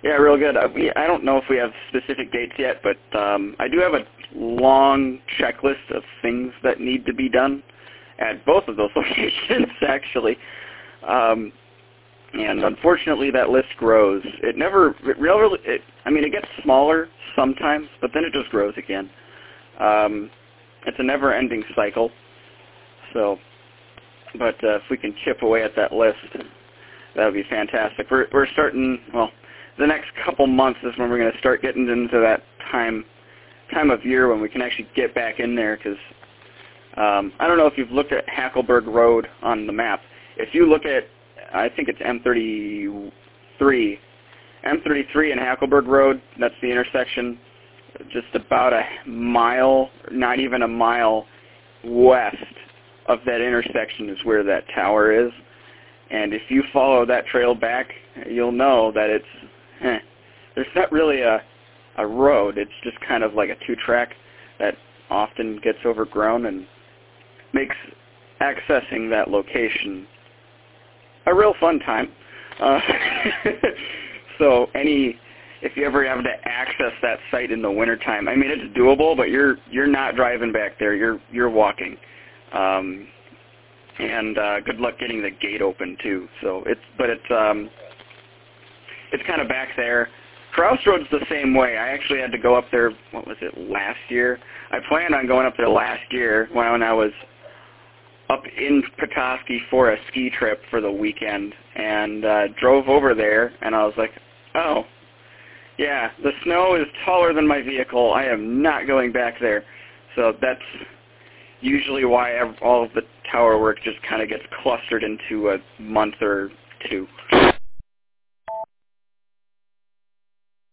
Yeah, real good. I don't know if we have specific dates yet, but I do have a long checklist of things that need to be done at both of those locations, actually. And unfortunately, that list grows. It gets smaller sometimes, but then it just grows again. It's a never-ending cycle. So, but if we can chip away at that list, that would be fantastic. We're starting, well, the next couple months is when we're going to start getting into that time of year when we can actually get back in there, because I don't know if you've looked at Hackleburg Road on the map. If you look at, I think it's M33 and Hackleburg Road, that's the intersection, just about a mile, not even a mile west of that intersection is where that tower is. And if you follow that trail back, you'll know that there's not really a road. It's just kind of like a two-track that often gets overgrown and makes accessing that location a real fun time. So if you ever have to access that site in the wintertime, I mean, it's doable, but you're not driving back there. You're walking. And good luck getting the gate open too. So it's kind of back there. Crouse Road's the same way. I actually had to go up there, what was it, last year? I planned on going up there last year when I was up in Petoskey for a ski trip for the weekend, and drove over there, and I was like, oh, yeah, the snow is taller than my vehicle. I am not going back there. So that's usually why all of the tower work just kind of gets clustered into a month or two.